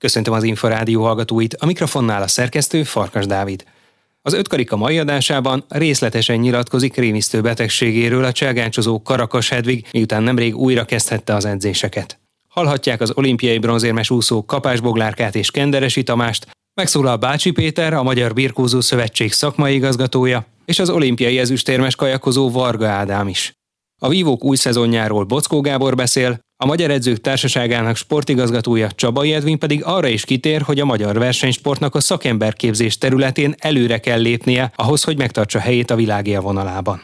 Köszöntöm az Inforádió hallgatóit, a mikrofonnál a szerkesztő Farkas Dávid. Az 5 karika mai adásában részletesen nyilatkozik rémisztő betegségéről a cselgáncsozó Karakas Hedvig, miután nemrég újra kezdhette az edzéseket. Hallhatják az olimpiai bronzérmes úszó Kapás Boglárkát és Kenderesi Tamást, megszólal Bácsi Péter, a Magyar Birkózó Szövetség szakmai igazgatója, és az olimpiai ezüstérmes kajakozó Varga Ádám is. A vívók új szezonjáról Bockó Gábor beszél, a Magyar Edzők Társaságának sportigazgatója Csabai Edvin pedig arra is kitér, hogy a magyar versenysportnak a szakemberképzés területén előre kell lépnie ahhoz, hogy megtartsa helyét a világ élvonalában.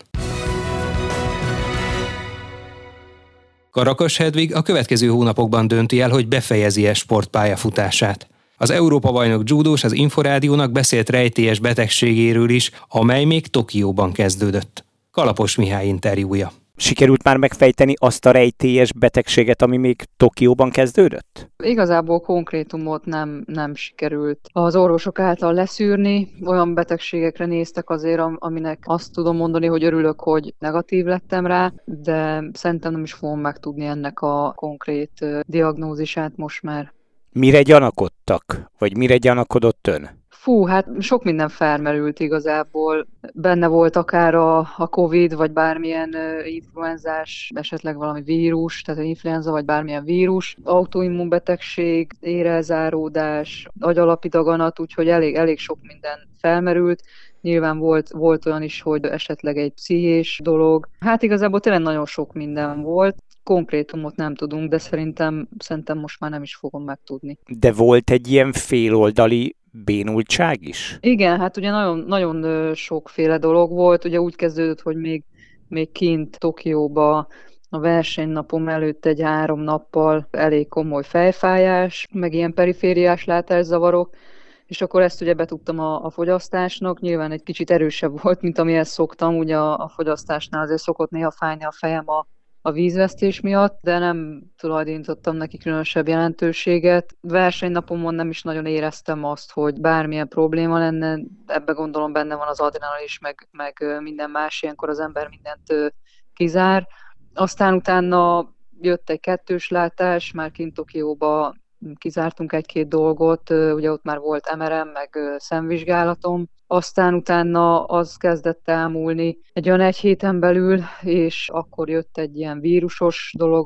Karakas Hedvig a következő hónapokban dönti el, hogy befejezi-e sportpályafutását. Az Európa-bajnok dzsúdós az Inforádiónak beszélt rejtélyes betegségéről is, amely még Tokióban kezdődött. Kalapos Mihály interjúja. Sikerült már megfejteni azt a rejtélyes betegséget, ami még Tokióban kezdődött? Igazából konkrétumot nem sikerült az orvosok által leszűrni. Olyan betegségekre néztek azért, aminek azt tudom mondani, hogy örülök, hogy negatív lettem rá, de szerintem nem is fogom megtudni ennek a konkrét diagnózisát most már. Mire gyanakodtak? Vagy mire gyanakodott ön? Hát sok minden felmerült igazából. Benne volt akár a Covid, vagy bármilyen influenzás, esetleg valami vírus, tehát influenza, vagy bármilyen vírus, autoimmunbetegség, érelzáródás, agyalapi daganat, úgyhogy elég sok minden felmerült. Nyilván volt olyan is, hogy esetleg egy pszichés dolog. Hát igazából tényleg nagyon sok minden volt. Konkrétumot nem tudunk, de szerintem most már nem is fogom megtudni. De volt egy ilyen féloldali bénultság is? Igen, hát ugye nagyon, nagyon sokféle dolog volt. Ugye úgy kezdődött, hogy még kint Tokióba a versenynapom előtt egy 3 nappal elég komoly fejfájás, meg ilyen perifériás látászavarok, és akkor ezt ugye betudtam a fogyasztásnak. Nyilván egy kicsit erősebb volt, mint amihez szoktam. Ugye a fogyasztásnál azért szokott néha fájni a fejem a vízvesztés miatt, de nem tulajdonítottam neki különösebb jelentőséget. Versenynapomon nem is nagyon éreztem azt, hogy bármilyen probléma lenne. Ebbe gondolom benne van az adrenalin is, meg minden más, ilyenkor az ember mindent kizár. Aztán utána jött egy 2-s látás, már kint Tokióba kizártunk 1-2 dolgot, ugye ott már volt MRM, meg szemvizsgálatom. Aztán utána az kezdett elmúlni egy olyan 1 héten belül, és akkor jött egy ilyen vírusos dolog,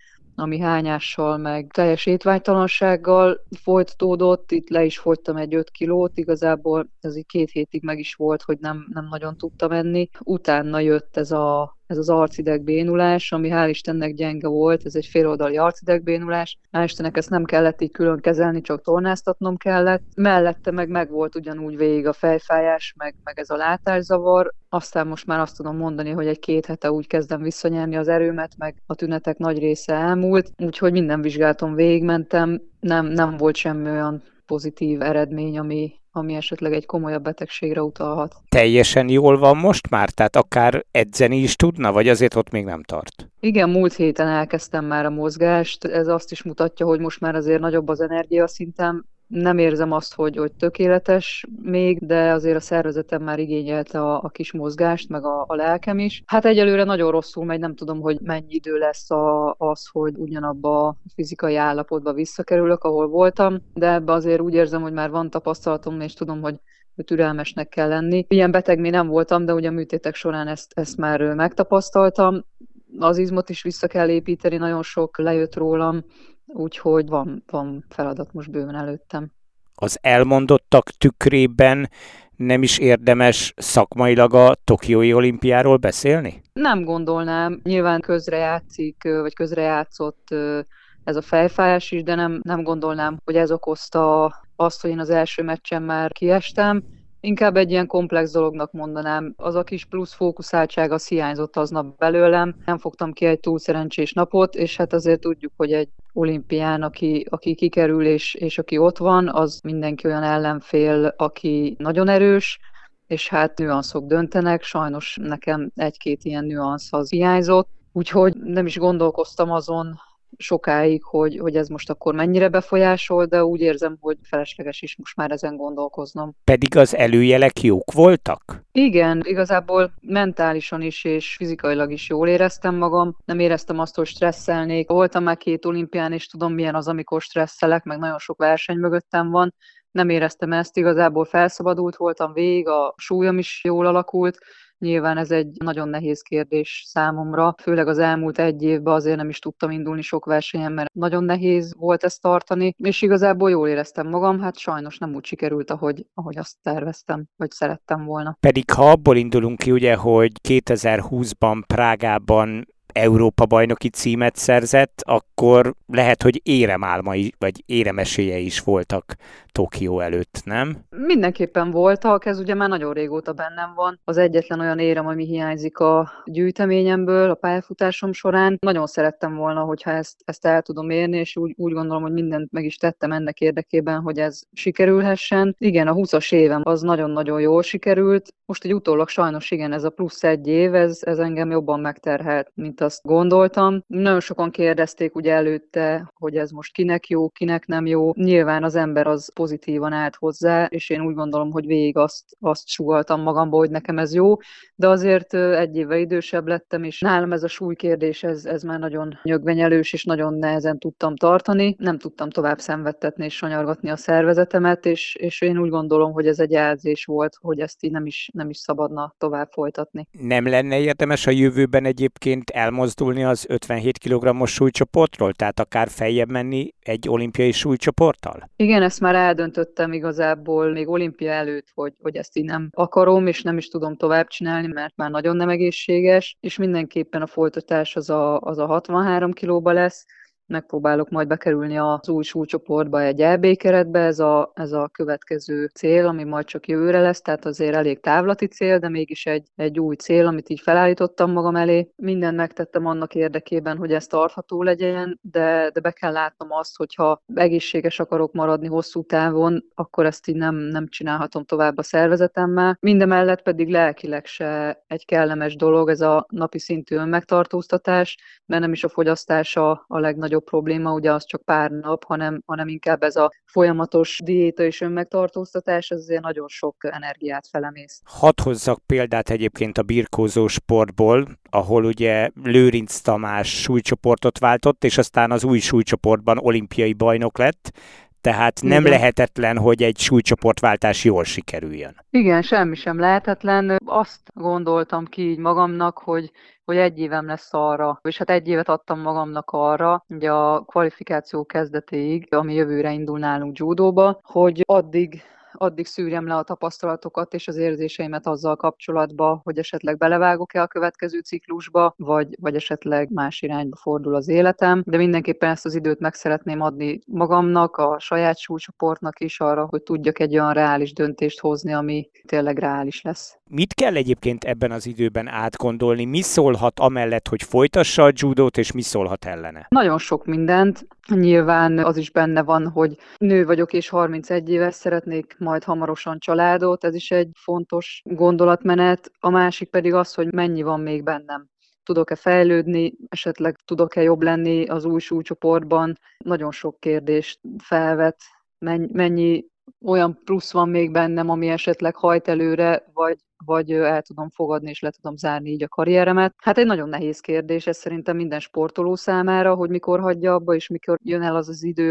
ami hányással, meg teljes étvágytalansággal folytatódott. Itt le is fogytam egy 5 kilót, igazából ez így 2 hétig meg is volt, hogy nem nagyon tudtam enni. Utána jött ez az arcidegbénulás, ami hál' Istennek gyenge volt, ez egy féloldali arcidegbénulás. Hál' Istennek ezt nem kellett így külön kezelni, csak tornáztatnom kellett. Mellette meg volt ugyanúgy végig a fejfájás, meg ez a látászavar. Aztán most már azt tudom mondani, hogy egy 2 hete úgy kezdem visszanyerni az erőmet, meg a tünetek nagy része elmúlt, úgyhogy minden vizsgálaton végigmentem, nem volt semmi olyan pozitív eredmény, ami esetleg egy komolyabb betegségre utalhat. Teljesen jól van most már? Tehát akár edzeni is tudna, vagy azért ott még nem tart? Igen, múlt héten elkezdtem már a mozgást. Ez azt is mutatja, hogy most már azért nagyobb az energiaszintem. Nem érzem azt, hogy tökéletes még, de azért a szervezetem már igényelte a kis mozgást, meg a lelkem is. Hát egyelőre nagyon rosszul megy, nem tudom, hogy mennyi idő lesz az, hogy ugyanabba a fizikai állapotba visszakerülök, ahol voltam, de ebbe azért úgy érzem, hogy már van tapasztalatom, és tudom, hogy türelmesnek kell lenni. Ilyen beteg még nem voltam, de ugye a műtétek során ezt már megtapasztaltam. Az izmot is vissza kell építeni, nagyon sok lejött rólam, úgyhogy van feladat most bőven előttem. Az elmondottak tükrében nem is érdemes szakmailag a Tokiói olimpiáról beszélni? Nem gondolnám. Nyilván közrejátszik, vagy közrejátszott ez a fejfájás is, de nem gondolnám, hogy ez okozta azt, hogy én az első meccsen már kiestem. Inkább egy ilyen komplex dolognak mondanám. Az a kis plusz fókuszáltság az hiányzott aznap belőlem. Nem fogtam ki egy túl szerencsés napot, és hát azért tudjuk, hogy egy olimpián, aki kikerül és aki ott van, az mindenki olyan ellenfél, aki nagyon erős, és hát nüanszok döntenek. Sajnos nekem 1-2 ilyen nüansz az hiányzott, úgyhogy nem is gondolkoztam azon, sokáig, hogy ez most akkor mennyire befolyásol, de úgy érzem, hogy felesleges is most már ezen gondolkoznom. Pedig az előjelek jók voltak? Igen, igazából mentálisan is és fizikailag is jól éreztem magam. Nem éreztem azt, hogy stresszelnék. Voltam már 2 olimpián, és tudom, milyen az, amikor stresszelek, meg nagyon sok verseny mögöttem van. Nem éreztem ezt, igazából felszabadult voltam végig, a súlyom is jól alakult. Nyilván ez egy nagyon nehéz kérdés számomra, főleg az elmúlt 1 évben azért nem is tudtam indulni sok versenyen, mert nagyon nehéz volt ezt tartani, és igazából jól éreztem magam, hát sajnos nem úgy sikerült, ahogy azt terveztem, vagy szerettem volna. Pedig ha abból indulunk ki, ugye, hogy 2020-ban Prágában Európa-bajnoki címet szerzett, akkor lehet, hogy éremálmai, vagy éremesélye is voltak Tokió előtt, nem? Mindenképpen voltak, ez ugye már nagyon régóta bennem van. Az egyetlen olyan érem, ami hiányzik a gyűjteményemből, a pályafutásom során. Nagyon szerettem volna, hogyha ezt el tudom érni, és úgy gondolom, hogy mindent meg is tettem ennek érdekében, hogy ez sikerülhessen. Igen, a 20-as évem az nagyon-nagyon jól sikerült. Most egy utólag sajnos igen, ez a plusz 1 év, ez engem jobban megterhelt, mint azt gondoltam. Nagyon sokan kérdezték ugye előtte, hogy ez most kinek jó, kinek nem jó. Nyilván az ember az pozitívan állt hozzá, és én úgy gondolom, hogy végig azt sugalltam magamba, hogy nekem ez jó, de azért 1 évvel idősebb lettem, és nálam ez a súlykérdés, ez már nagyon nyögvenyelős, és nagyon nehezen tudtam tartani. Nem tudtam tovább szenvedtetni és sanyargatni a szervezetemet, és én úgy gondolom, hogy ez egy jelzés volt, hogy ezt így nem is szabadna tovább folytatni. Nem lenne érdemes a jövőben egyébként elmozdulni az 57 kg-os súlycsoportról, tehát akár feljebb menni egy olimpiai súlycsoporttal? Igen, ezt már eldöntöttem igazából még olimpia előtt, hogy ezt így nem akarom, és nem is tudom tovább csinálni, mert már nagyon nem egészséges, és mindenképpen a folytatás az a 63 kilóba lesz. Megpróbálok majd bekerülni az új súlycsoportba, egy EB keretbe, ez a következő cél, ami majd csak jövőre lesz, tehát azért elég távlati cél, de mégis egy új cél, amit így felállítottam magam elé. Mindent megtettem annak érdekében, hogy ez tartható legyen, de be kell látnom azt, hogyha egészséges akarok maradni hosszú távon, akkor ezt így nem csinálhatom tovább a szervezetemmel. Mindemellett pedig lelkileg se egy kellemes dolog ez a napi szintű önmegtartóztatás, mert nem is a fogyasztása a legnagyobb probléma, ugye az csak pár nap, hanem inkább ez a folyamatos diéta és önmegtartóztatás, ez azért nagyon sok energiát felemész. Hadd hozzak példát egyébként a birkózó sportból, ahol ugye Lőrinc Tamás súlycsoportot váltott, és aztán az új súlycsoportban olimpiai bajnok lett, tehát nem lehetetlen, hogy egy súlycsoportváltás jól sikerüljön. Igen, semmi sem lehetetlen. Azt gondoltam ki így magamnak, hogy 1 évem lesz arra, és hát 1 évet adtam magamnak arra, ugye a kvalifikáció kezdetéig, ami jövőre indul nálunk judóba, hogy addig szűrjem le a tapasztalatokat és az érzéseimet azzal kapcsolatban, hogy esetleg belevágok-e a következő ciklusba, vagy esetleg más irányba fordul az életem. De mindenképpen ezt az időt meg szeretném adni magamnak, a saját súlycsoportnak is arra, hogy tudjak egy olyan reális döntést hozni, ami tényleg reális lesz. Mit kell egyébként ebben az időben átgondolni? Mi szólhat amellett, hogy folytassa a judót, és mi szólhat ellene? Nagyon sok mindent. Nyilván az is benne van, hogy nő vagyok és 31 éves, szeretnék majd hamarosan családot, ez is egy fontos gondolatmenet. A másik pedig az, hogy mennyi van még bennem. Tudok-e fejlődni, esetleg tudok-e jobb lenni az új súlycsoportban. Nagyon sok kérdést felvet, mennyi olyan plusz van még bennem, ami esetleg hajt előre, vagy el tudom fogadni, és le tudom zárni így a karrieremet. Hát egy nagyon nehéz kérdés, ez szerintem minden sportoló számára, hogy mikor hagyja abba, és mikor jön el az idő,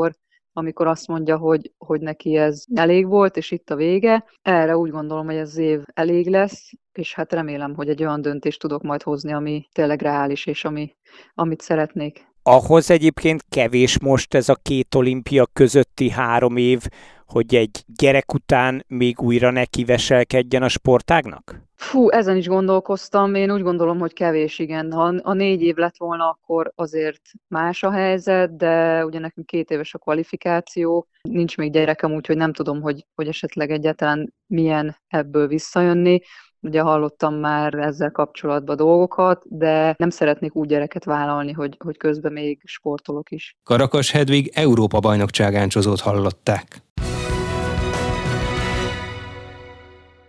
amikor azt mondja, hogy neki ez elég volt, és itt a vége. Erre úgy gondolom, hogy ez az év elég lesz, és hát remélem, hogy egy olyan döntést tudok majd hozni, ami tényleg reális, és amit szeretnék. Ahhoz egyébként kevés most ez a 2 olimpia közötti 3 év, hogy egy gyerek után még újra nekiveselkedjen a sportágnak? Ezen is gondolkoztam. Én úgy gondolom, hogy kevés, igen. Ha a 4 év lett volna, akkor azért más a helyzet, de ugye nekünk 2 éves a kvalifikáció. Nincs még gyerekem, úgyhogy nem tudom, hogy esetleg egyáltalán milyen ebből visszajönni. Ugye hallottam már ezzel kapcsolatban dolgokat, de nem szeretnék úgy gyereket vállalni, hogy közben még sportolok is. Karakas Hedvig Európa-bajnok cságáncsozót hallották.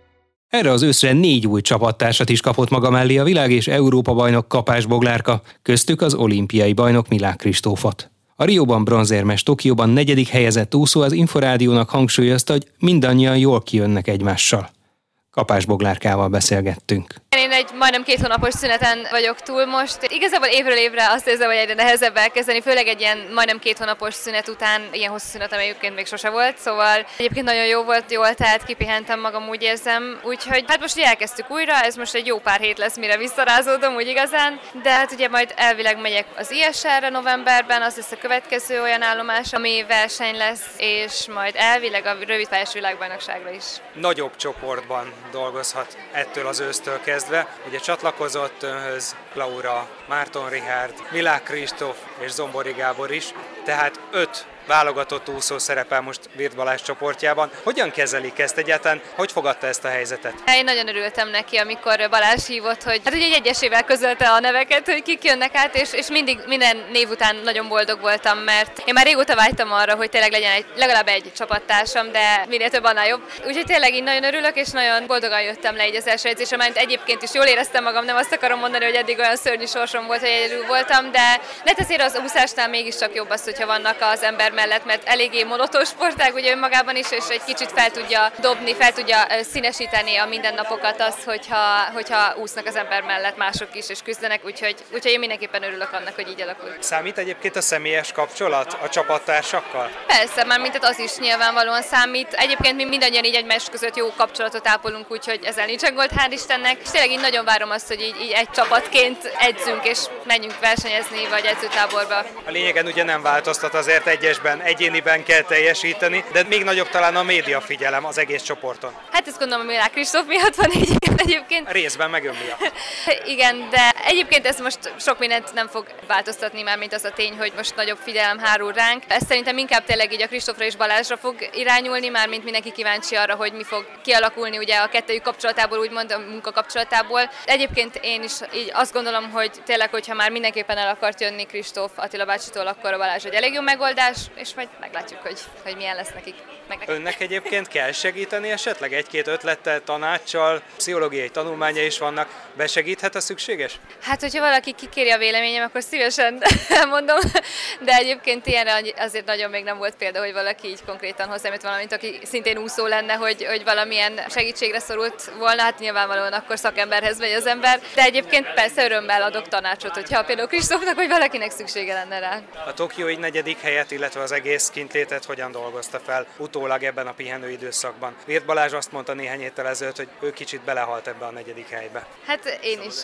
Erre az őszre 4 új csapattársat is kapott maga mellé a világ- és Európa-bajnok Kapás Boglárka, köztük az olimpiai bajnok Milák Kristófot. A Rióban bronzérmes, Tokióban 4. helyezett úszó az Inforádiónak hangsúlyozta, hogy mindannyian jól kijönnek egymással. Kapás Boglárkával beszélgettünk. Én egy majdnem 2 hónapos szüneten vagyok túl most. Igazából évről évre azt érzem, hogy egyre nehezebb elkezdeni, főleg egy ilyen majdnem 2 hónapos szünet után, ilyen hosszú szünetem egyébként még sose volt, szóval egyébként nagyon jó volt, jól tehát kipihentem magam, úgy érzem. Úgyhogy hát most elkezdtük újra, ez most egy jó pár hét lesz, mire visszarázódom, úgy igazán. De hát ugye majd elvileg megyek az ISR-re novemberben, az lesz a következő olyan állomás, ami verseny lesz, és majd elvileg a rövidpályás világbajnokságra is. Nagyobb csoportban dolgozhat ettől az ősztől kezdve. Ugye csatlakozott önhöz Laura, Márton Richárd, Milák Kristóf és Zombori Gábor is, tehát 5 válogatott úszó szerepel most Wirth Balázs csoportjában. Hogyan kezelik ezt egyáltalán? Hogy fogadta ezt a helyzetet? Én nagyon örültem neki, amikor Balázs hívott, hogy hát ugye egyesével közölte a neveket, hogy kik jönnek át, és mindig minden név után nagyon boldog voltam, mert én már régóta vágytam arra, hogy tényleg legyen legalább egy csapattársam, de minél több, annál jobb. Úgyhogy tényleg így nagyon örülök, és nagyon boldogan jöttem le így az első edzésre, mert egyébként is jól éreztem magam, nem azt akarom mondani, hogy eddig olyan szörnyű sorsom volt, hogy egyedül voltam, de azért az úszásnál mégiscsak jobb az, hogyha vannak az ember mellett, mert eléggé monoton sportág ugye önmagában is, és egy kicsit fel tudja dobni, fel tudja színesíteni a mindennapokat az, hogyha úsznak az ember mellett mások is, és küzdenek, úgyhogy én mindenképpen örülök annak, hogy így alakult. Számít egyébként a személyes kapcsolat a csapattársakkal? Persze, már mint az is nyilvánvalóan számít. Egyébként mi mindannyian így egymás között jó kapcsolatot ápolunk, úgyhogy ezzel nincsen gond, hál' Istennek. És tényleg így nagyon várom azt, hogy így egy csapatként edzünk, és menjünk versenyezni, vagy edzőtáborba. A lényegen ugye nem változtat, azért egyesben, egyéniben kell teljesíteni, de még nagyobb talán a média figyelem az egész csoporton. Hát ezt gondolom, hogy Milák Kristóf miatt van így egyébként. Részben meg ön miatt. Igen, de egyébként ez most sok mindent nem fog változtatni már, mint az a tény, hogy most nagyobb figyelem hárul ránk. Ez szerintem inkább tényleg így a Kristófra és Balázsra fog irányulni, már mint mindenki kíváncsi arra, hogy mi fog kialakulni ugye a kettőjük kapcsolatából, úgymond a munkakapcsolatából. Egyébként én is így azt gondolom, hogy tényleg, hogyha már mindenképpen el akart jönni Kristóf Attila bácsitól, akkor a Balázs egy elég jó megoldás, és majd meglátjuk, hogy milyen lesz nekik. Önnek egyébként kell segíteni esetleg 1-2 ötlettel, tanáccsal, pszichológiai tanulmánya is vannak. Besegíthet, a szükséges? Hát, hogyha valaki kikéri a véleményem, akkor szívesen mondom, de egyébként ilyenre azért nagyon még nem volt példa, hogy valaki így konkrétan hozzám jött valamint, aki szintén úszó lenne, hogy valamilyen segítségre szorult volna, hát nyilvánvalóan akkor szakemberhez megy az ember, de egyébként persze örömmel adok tanácsot, hogyha például Kristófnak, vagy valakinek szüksége lenne rá. A tokiói 4. helyet, illetve az egész kintlétet hogyan dolgozta fel utólag ebben a pihenő időszakban? Wirth Balázs azt mondta néhány héttel ezelőtt, hogy ő kicsit belehalt ebbe a 4. helybe. Hát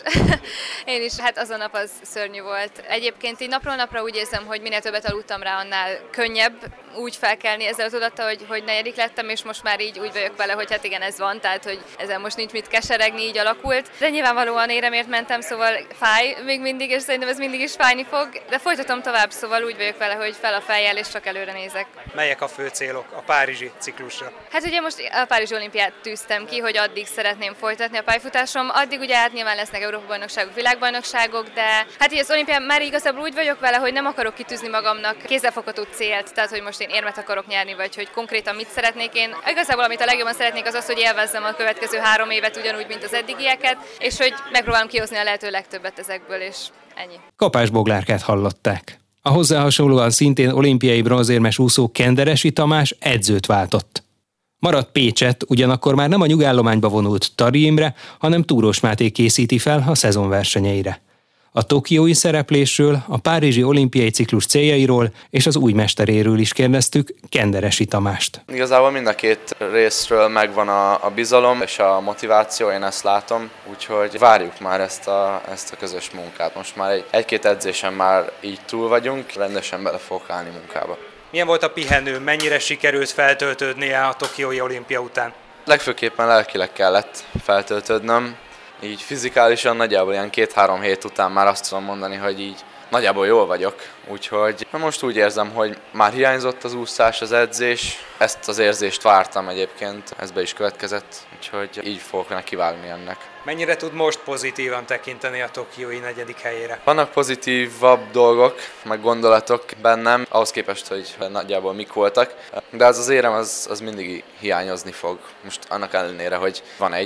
én is, hát az a nap az szörnyű volt. Egyébként így napról napra úgy érzem, hogy minél többet aludtam rá, annál könnyebb úgy felkelni ezzel a tudattal, hogy 4. lettem, és most már így úgy vagyok vele, hogy hát igen, ez van, tehát hogy ezzel most nincs mit keseregni, így alakult. De nyilvánvalóan éremért mentem, szóval fáj még mindig, és szerintem ez mindig is fájni fog, de folytatom tovább, szóval úgy vagyok vele, hogy fel a fejjel, és csak előre nézek. Melyek a fő célok a párizsi ciklusra? Hát ugye most a Párizsi olimpiát tűztem ki, hogy addig szeretném folytatni a pályafutásom, addig ugye hát nyilván lesznek Európa-bajnokságok, világbajnokságok, de hát így az olimpián már igazából úgy vagyok vele, hogy nem akarok kitűzni magamnak kézzelfogható célt, tehát hogy most én érmet akarok nyerni, vagy hogy konkrétan mit szeretnék én. Igazából amit a legjobban szeretnék az, hogy élvezzem a következő 3 évet ugyanúgy, mint az eddigieket, és hogy megpróbálom kihozni a lehető legtöbbet ezekből, és ennyi. Kapás Boglárkát hallották. A hozzá hasonlóan szintén olimpiai bronzérmes úszó Kenderesi Tamás edzőt váltott. Maradt Pécset, ugyanakkor már nem a nyugállományba vonult Tari Imre, hanem Túros Máté készíti fel a szezonversenyeire. A tokiói szereplésről, a párizsi olimpiai ciklus céljairól és az új mesteréről is kérdeztük Kenderesi Tamást. Igazából mind a 2 részről megvan a bizalom és a motiváció, én ezt látom, úgyhogy várjuk már ezt a közös munkát. Most már 1-2 edzésen már így túl vagyunk, rendesen bele fogok állni munkába. Milyen volt a pihenő, mennyire sikerült feltöltődnie a tokiói olimpia után? Legfőképpen lelkileg kellett feltöltődnöm. Így fizikálisan nagyjából ilyen 2-3 hét után már azt tudom mondani, hogy így nagyjából jól vagyok. Úgyhogy most úgy érzem, hogy már hiányzott az úszás, az edzés. Ezt az érzést vártam egyébként, ez be is következett, úgyhogy így fogok nekivágni ennek. Mennyire tud most pozitívan tekinteni a tokiói 4. helyére? Vannak pozitívabb dolgok, meg gondolatok bennem, ahhoz képest, hogy nagyjából mik voltak, de az érem az mindig hiányozni fog. Most annak ellenére, hogy van egy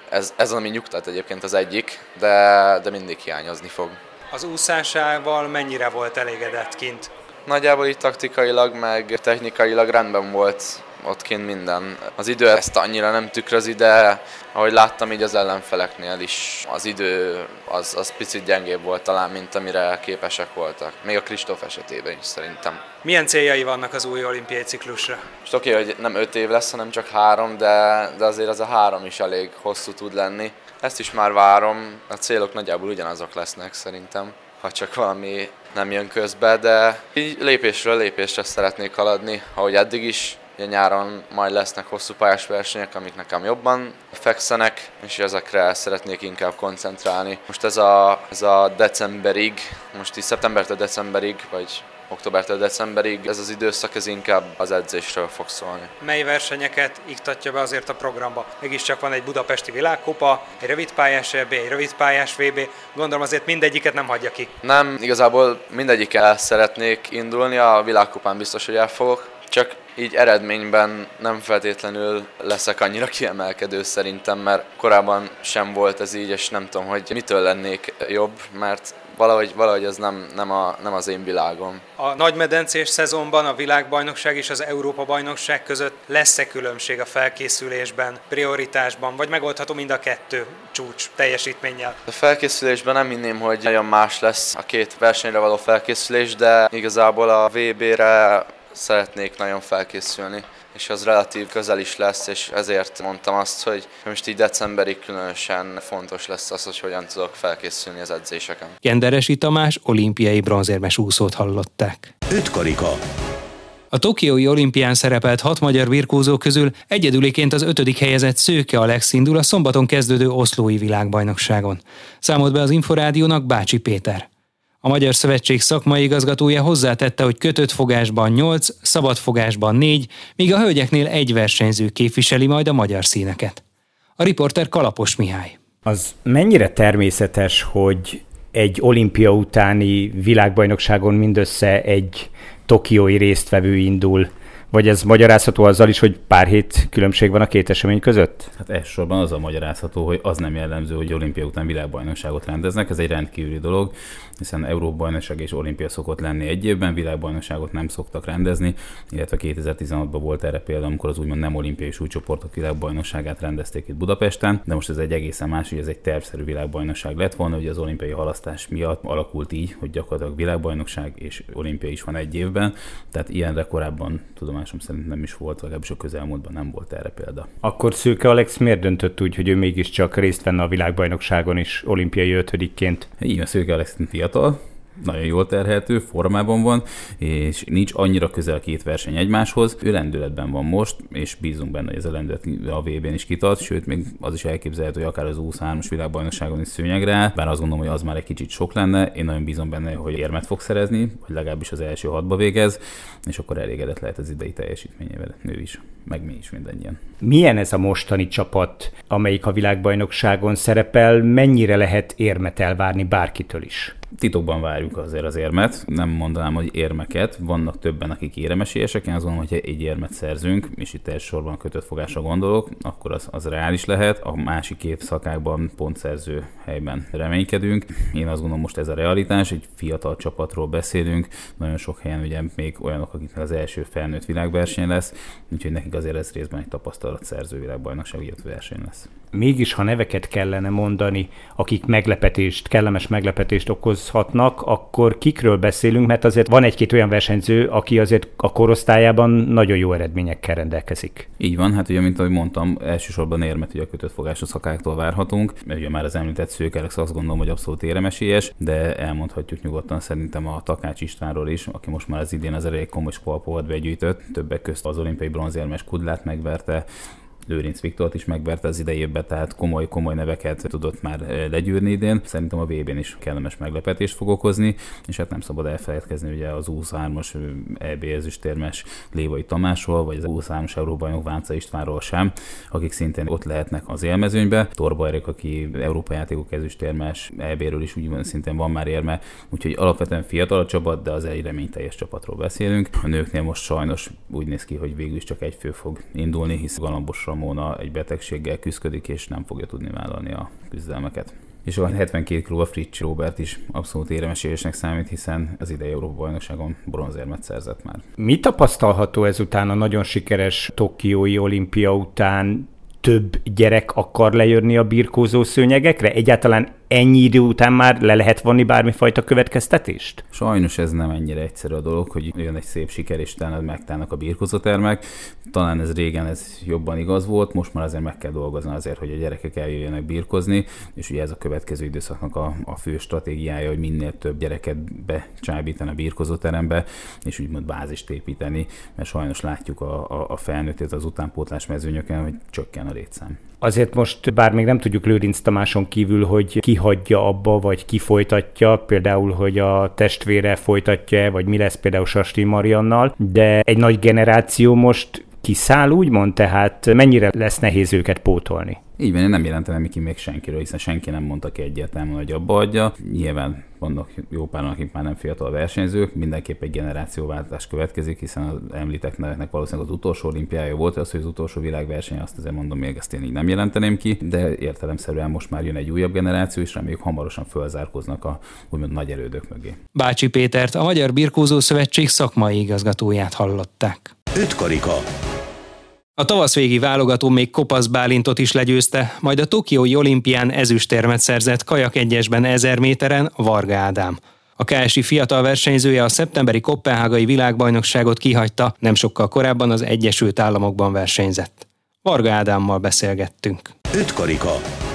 ez ami nyugtat egyébként az egyik, de mindig hiányozni fog. Az úszásával mennyire volt elégedett kint? Nagyjából így taktikailag, meg technikailag rendben volt ott kint minden. Az idő ezt annyira nem tükrözi, de ahogy láttam így az ellenfeleknél is, az idő az picit gyengébb volt talán, mint amire képesek voltak. Még a Kristóf esetében is szerintem. Milyen céljai vannak az új olimpiai ciklusra? Most oké, hogy nem 5 év lesz, hanem csak 3, de azért az a 3 is elég hosszú tud lenni. Ezt is már várom, a célok nagyjából ugyanazok lesznek szerintem, ha csak valami nem jön közbe, de így lépésről lépésre szeretnék haladni, ahogy eddig is. Ugye nyáron majd lesznek hosszú pályás versenyek, amik nekem jobban fekszenek, és ezekre szeretnék inkább koncentrálni. Most ez a decemberig, most így szeptembertől decemberig, vagy októbertől decemberig, ez az időszak ez inkább az edzésről fog szólni. Mely versenyeket iktatja be azért a programba? Mégiscsak van egy budapesti világkupa, egy rövidpályás EB, egy rövidpályás VB, gondolom azért mindegyiket nem hagyja ki. Nem, igazából mindegyikkel el szeretnék indulni, a világkupán biztos, hogy el fogok, csak így eredményben nem feltétlenül leszek annyira kiemelkedő szerintem, mert korábban sem volt ez így, és nem tudom, hogy mitől lennék jobb, mert valahogy ez nem az én világom. A nagymedencés szezonban a világbajnokság és az Európa-bajnokság között lesz-e különbség a felkészülésben, prioritásban, vagy megoldható mind a kettő csúcs teljesítménnyel? A felkészülésben nem hinném, hogy nagyon más lesz a két versenyre való felkészülés, de igazából a VB-re szeretnék nagyon felkészülni, és az relatív közel is lesz, és ezért mondtam azt, hogy most így decemberig különösen fontos lesz az, hogy hogyan tudok felkészülni az edzéseken. Kenderesi Tamás olimpiai bronzérmes úszót hallották. 5 karika. A tokiói olimpián szerepelt 6 magyar birkózó közül egyedüliként az 5. helyezett Szőke Alex indul a szombaton kezdődő oszlói világbajnokságon. Számolt be az Inforádiónak Bácsi Péter. A Magyar Szövetség szakmai igazgatója hozzátette, hogy kötött fogásban 8, szabad fogásban 4, míg a hölgyeknél egy versenyző képviseli majd a magyar színeket. A riporter Kalapos Mihály. Az mennyire természetes, hogy egy olimpia utáni világbajnokságon mindössze egy tokiói résztvevő indul? Vagy ez magyarázható azzal is, hogy pár hét különbség van a két esemény között? Hát elsősorban az a magyarázható, hogy az nem jellemző, hogy olimpia után világbajnokságot rendeznek. Ez egy rendkívüli dolog, hiszen Európa-bajnokság és olimpia szokott lenni egy évben, világbajnokságot nem szoktak rendezni, illetve 2016-ban volt erre példa, amikor az úgymond nem olimpiai súlycsoportok világbajnokságát rendezték itt Budapesten, de most ez egy egészen más, hogy ez egy tervszerű világbajnokság lett volna, hogy az olimpiai halasztás miatt alakult így, hogy gyakorlatilag világbajnokság és olimpia is van egy évben, tehát ilyenre korábban tudomásom szerint nem is volt, legalábbis a közelmúltban nem volt erre példa. Akkor Szőke Alex miért döntött úgy, hogy ő mégiscsak részt venne a világbajnokságon is olimpiai 5-ként? Így a Szőke Alex fiatal, nagyon jól terhelhető, formában van, és nincs annyira közel a két verseny egymáshoz. Ő lendületben van most, és bízunk benne, hogy ez a lendület a VB-n is kitart, sőt, még az is elképzelhető, hogy akár az 23-as világbajnokságon is szőnyegre áll, bár azt gondolom, hogy az már egy kicsit sok lenne. Én nagyon bízom benne, hogy érmet fog szerezni, hogy legalábbis az első 6-ba végez, és akkor elégedett lehet az idei teljesítményével, nő is, meg mi is mindannyian. Milyen ez a mostani csapat, amelyik a világbajnokságon szerepel, mennyire lehet érmet elvárni bárkitől is? Titokban várjuk azért az érmet, nem mondanám, hogy érmeket, vannak többen, akik éremesélyesek, én azt gondolom, hogy egy érmet szerzünk, és itt elsősorban a kötött fogásra gondolok, akkor az reális lehet, a másik két szakákban pontszerző helyben reménykedünk. Én azt gondolom, most ez a realitás, egy fiatal csapatról beszélünk, nagyon sok helyen ugye még olyanok, akiknek az első felnőtt világverseny lesz, úgyhogy nekik azért ez részben egy tapasztalatszerző világbajnokság, illetve verseny lesz. Mégis, ha neveket kellene mondani, akik kellemes meglepetést okozhatnak, akkor kikről beszélünk, mert azért van egy-két olyan versenyző, aki azért a korosztályában nagyon jó eredményekkel rendelkezik. Így van, hát ugye, mint ahogy mondtam, elsősorban érmet ugye a kötött fogású szakáktól várhatunk. Ugye már az említett Szőke Alex azt gondolom, hogy abszolút éremesélyes, de elmondhatjuk nyugodtan szerintem a Takács Istvánról is, aki most már az idén az elég komoly spalpovat begyűjtött, többek közt az olimpiai bronzérmes Kudlát megverte, Lőrinc Viktort is megverte az idejében, tehát komoly neveket tudott már legyűrni idén. Szerintem a VB-n is kellemes meglepetést fog okozni, és hát nem szabad elfelejtkezni ugye az 23-as EB ezüstérmes Lévai Tamásról, vagy az 23-as Európa-bajnok Vánca Istvánról sem, akik szintén ott lehetnek az élmezőnybe. Torba Erik, aki Európa játékok ezüstérmes, EB-ről is úgy szintén van már érme, úgyhogy alapvetően fiatal a csapat, de az egy reményteljes csapatról beszélünk. A nőknél most sajnos úgy néz ki, hogy végül is csak egy fő fog indulni, hisz Galambosra Ramona egy betegséggel küszködik, és nem fogja tudni vállalni a küzdelmeket. És a 72 kiló a Fricsi Róbert is abszolút éremesélyesnek számít, hiszen az idei Európa-bajnokságon bronzérmet szerzett már. Mi tapasztalható ezután a nagyon sikeres tokiói olimpia után? Több gyerek akar lejönni a birkózó szőnyegekre? Egyáltalán ennyi idő után már le lehet vonni bármifajta következtetést? Sajnos ez nem ennyire egyszerű a dolog, hogy jön egy szép siker, és utána megtálnak a birkózótermek. Talán ez régen jobban igaz volt, most már azért meg kell dolgozni azért, hogy a gyerekek eljöjjenek birkozni, és ugye ez a következő időszaknak a fő stratégiája, hogy minél több gyereket becsábítani a birkózóterembe, és úgymond bázist építeni, mert sajnos látjuk a felnőttét az utánpótlás mezőnyöken, hogy csökken a létszám. Azért most, bár még nem tudjuk Lőrinc Tamáson kívül, hogy ki hagyja abba, vagy ki folytatja, például, hogy a testvére folytatja, vagy mi lesz például Sasli Mariannal, de egy nagy generáció most kiszáll, úgymond, tehát mennyire lesz nehéz őket pótolni? Így van, én nem jelentem ki még senkiről, hiszen senki nem mondta ki egyértelműen, hogy abba adja. Nyilván vannak jó páran, akik már nem fiatal versenyzők, mindenképp egy generációváltás következik, hiszen az említett neveknek valószínűleg az utolsó olimpiája volt, az, hogy az utolsó világverseny, azt azért mondom, még ezt én így nem jelenteném ki, de értelemszerűen most már jön egy újabb generáció, és reméljük hamarosan fölzárkóznak a úgymond nagy elődök mögé. Bácsi Pétert, a Magyar Birkózó Szövetség szakmai igazgatóját hallották. 5 karika. A tavaszvégi válogató még Kopasz Bálintot is legyőzte, majd a tokiói olimpián ezüstérmet szerzett kajak egyesben 1000 méteren Varga Ádám. A KSI fiatal versenyzője a szeptemberi koppenhágai világbajnokságot kihagyta, nem sokkal korábban az Egyesült Államokban versenyzett. Varga Ádámmal beszélgettünk. 5 karika.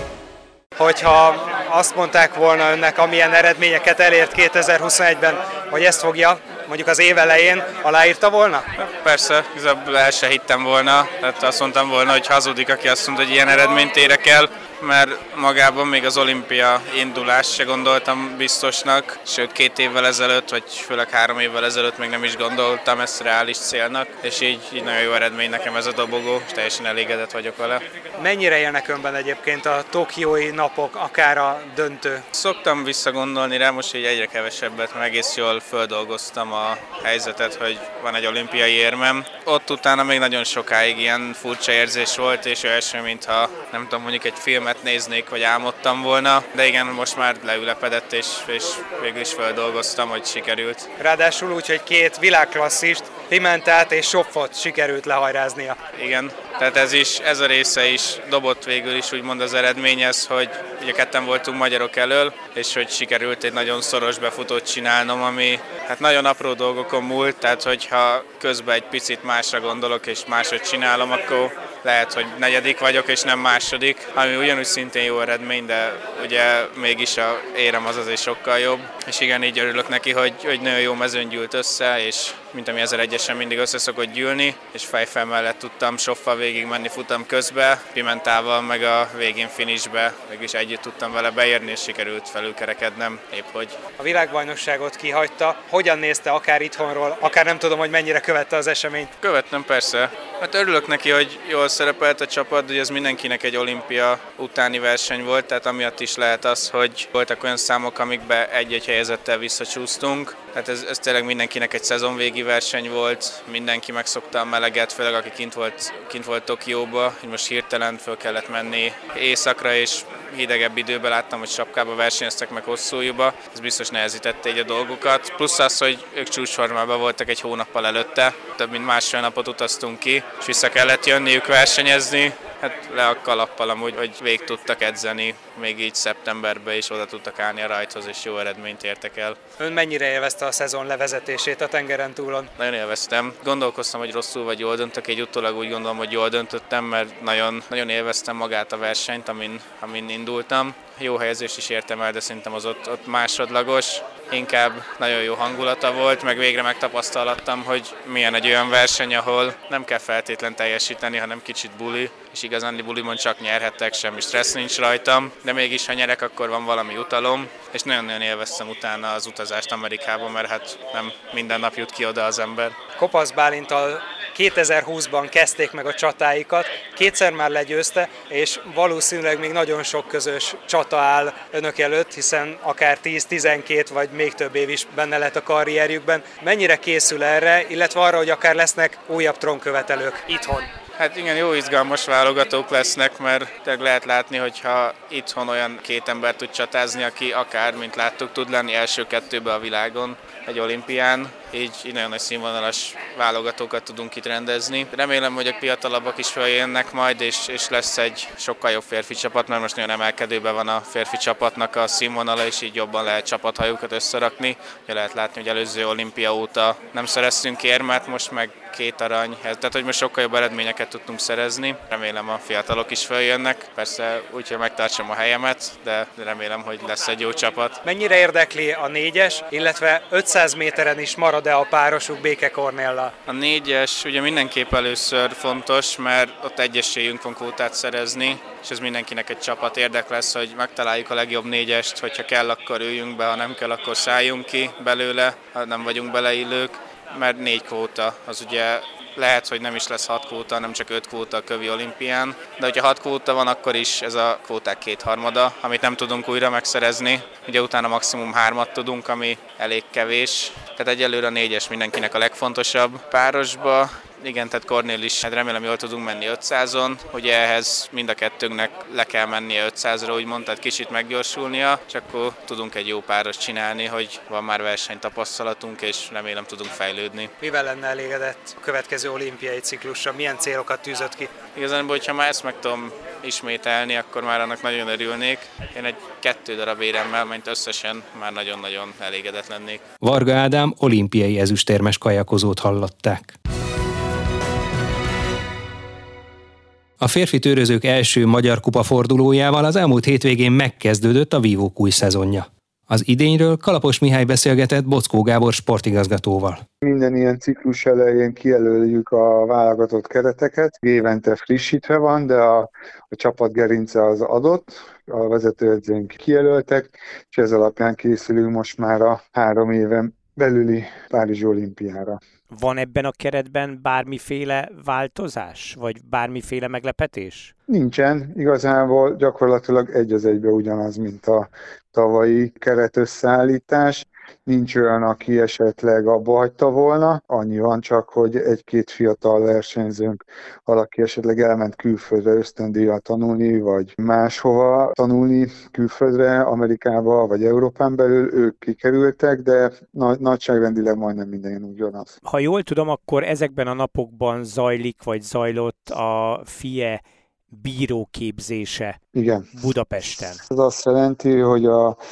Hogyha azt mondták volna önnek, amilyen eredményeket elért 2021-ben, hogy ezt fogja, mondjuk az év elején, aláírta volna? Persze, igazából el se hittem volna, tehát azt mondtam volna, hogy hazudik, aki azt mondta, hogy ilyen eredményt érek el, mert magában még az olimpia indulás se gondoltam biztosnak, sőt 2 évvel ezelőtt, vagy főleg 3 évvel ezelőtt még nem is gondoltam ezt reális célnak, és így nagyon jó eredmény nekem ez a dobogó, és teljesen elégedett vagyok vele. Mennyire élnek önben egyébként a tokiói napok, akár a döntő? Szoktam visszagondolni rá, most így egyre kevesebbet, mert egész jól földolgoztam a helyzetet, hogy van egy olimpiai érmem. Ott utána még nagyon sokáig ilyen furcsa érzés volt, és első, mintha nem tudom, mondjuk egy filmet néznék, vagy álmodtam volna, de igen, most már leülepedett, és végül is feldolgoztam, hogy sikerült. Ráadásul úgy, hogy 2 világklasszist, Pimentát és Sopfot sikerült lehajráznia. Igen, tehát ez a része is dobott végül is úgymond az eredményhez, hogy ugye ketten voltunk magyarok elől, és hogy sikerült egy nagyon szoros befutót csinálnom, ami hát nagyon apró dolgokon múlt, tehát hogyha közben egy picit másra gondolok és máshogy csinálom, akkor lehet, hogy 4. vagyok és nem 2., ami ugyanúgy szintén jó eredmény, de ugye mégis a érem az azért sokkal jobb. És igen, így örülök neki, hogy nagyon jó mezőn gyűlt össze, és mint ami 1001-esen mindig össze szokott gyűlni, és fejfel mellett tudtam Soffal végig menni futam közbe, Pimentával meg a végén finishbe, mégis együtt tudtam vele beérni, és sikerült felülkerekednem, épp hogy. A világbajnokságot kihagyta, hogyan nézte akár itthonról, akár nem tudom, hogy mennyire követte az eseményt? Követtem persze. Hát örülök neki, hogy jól szerepelt a csapat, hogy ez mindenkinek egy olimpia utáni verseny volt, tehát amiatt is lehet az, hogy voltak olyan számok, amikbe egy-egy helyezettel visszacsúsztunk. Tehát ez tényleg mindenkinek egy szezonvégi verseny volt, mindenki megszokta a meleget, főleg aki kint volt Tokióba, hogy most hirtelen föl kellett menni északra, és hidegebb időben láttam, hogy sapkába versenyeztek meg hosszújúba, ez biztos nehezítette így a dolgokat. Plusz az, hogy ők csúcsformában voltak egy hónappal előtte, több mint másfél napot utaztunk ki, és vissza kellett jönniük versenyezni. Hát le a kalappal amúgy, hogy végig tudtak edzeni, még így szeptemberben is oda tudtak állni a rajthoz, és jó eredményt értek el. Ön mennyire élvezte a szezon levezetését a tengeren túlon? Nagyon élveztem. Gondolkoztam, hogy rosszul vagy jól döntök, egy utólag úgy gondolom, hogy jól döntöttem, mert nagyon élveztem magát a versenyt, amin indultam. Jó helyezést is értem el, de szerintem az ott másodlagos. Inkább nagyon jó hangulata volt, meg végre megtapasztalattam, hogy milyen egy olyan verseny, ahol nem kell feltétlen teljesíteni, hanem kicsit buli, és igazán bulimon csak nyerhettek, semmi stressz nincs rajtam, de mégis ha nyerek, akkor van valami utalom, és nagyon-nagyon élveztem utána az utazást Amerikában, mert hát nem minden nap jut ki oda az ember. Kopasz Bálinttal 2020-ban kezdték meg a csatáikat, 2-szer már legyőzte, és valószínűleg még nagyon sok közös csata áll önök előtt, hiszen akár 10-12 vagy még több év is benne lett a karrierjükben. Mennyire készül erre, illetve arra, hogy akár lesznek újabb trónkövetelők itthon? Hát igen, jó izgalmas válogatók lesznek, mert lehet látni, hogyha itthon olyan két ember tud csatázni, aki akár, mint láttuk, tud lenni első kettőbe a világon egy olimpián, így nagyon nagy színvonalas válogatókat tudunk itt rendezni. Remélem, hogy a fiatalabbak is feljönnek majd, és lesz egy sokkal jobb férfi csapat, mert most nagyon emelkedőben van a férfi csapatnak a színvonala, és így jobban lehet csapathajókat összerakni. Ugye lehet látni, hogy előző olimpia óta nem szereztünk érmet, most meg 2 arany, tehát hogy most sokkal jobb eredményeket tudtunk szerezni. Remélem a fiatalok is feljönnek, persze úgy, hogy megtartsam a helyemet, de remélem, hogy lesz egy jó csapat. Mennyire érdekli a 4-es, illetve 500 méteren is marad-e a párosuk Béke Kornéllal? A 4-es ugye mindenképp először fontos, mert ott egy esélyünk van kvótát szerezni, és ez mindenkinek egy csapat érdek lesz, hogy megtaláljuk a legjobb 4-est, hogyha kell, akkor üljünk be, ha nem kell, akkor szálljunk ki belőle, ha nem vagyunk beleillők, mert 4 kvóta, az ugye lehet, hogy nem is lesz 6 kvóta, nem csak 5 kvóta a kövi olimpián, de hogyha 6 kvóta van, akkor is ez a kvóták 2/3, amit nem tudunk újra megszerezni. Ugye utána maximum 3-at tudunk, ami elég kevés. Tehát egyelőre a 4-es mindenkinek a legfontosabb. Párosba, igen, tehát Kornél is, hát remélem jól tudunk menni 500-on, ugye ehhez mind a kettőnknek le kell mennie 500-ra, úgymond, tehát kicsit meggyorsulnia, és akkor tudunk egy jó páros csinálni, hogy van már versenytapasztalatunk, és remélem tudunk fejlődni. Mivel lenne elégedett a következő olimpiai ciklusra? Milyen célokat tűzött ki? Igazán, hogyha már ezt meg tudom ismételni, akkor már annak nagyon örülnék. Én egy 2 darab éremmel, mint összesen már nagyon-nagyon elégedett lennék. Varga Ádám olimpiai ezüstérmes kajakozót hallották. A férfi tőrözők első magyar kupa fordulójával az elmúlt hétvégén megkezdődött a vívók új szezonja. Az idényről Kalapos Mihály beszélgetett Bockó Gábor sportigazgatóval. Minden ilyen ciklus elején kijelöljük a válogatott kereteket. Évente frissítve van, de a csapat gerince az adott. A vezetőedzőink kijelöltek, és ez alapján készülünk most már a 3 éven belüli Párizsi olimpiára. Van ebben a keretben bármiféle változás, vagy bármiféle meglepetés? Nincsen, igazából gyakorlatilag egy az egybe ugyanaz, mint a tavalyi keretösszeállítás. Nincs olyan, aki esetleg abba hagyta volna. Annyi van csak, hogy 1-2 fiatal versenyzőnk, valaki esetleg elment külföldre ösztöndíjat tanulni, vagy máshova tanulni külföldre, Amerikába, vagy Európán belül, ők kikerültek, de nagyságrendileg majdnem minden ugyanaz. Ha jól tudom, akkor ezekben a napokban zajlik, vagy zajlott a FIE bíróképzése. Igen. Budapesten. Ez azt jelenti, hogy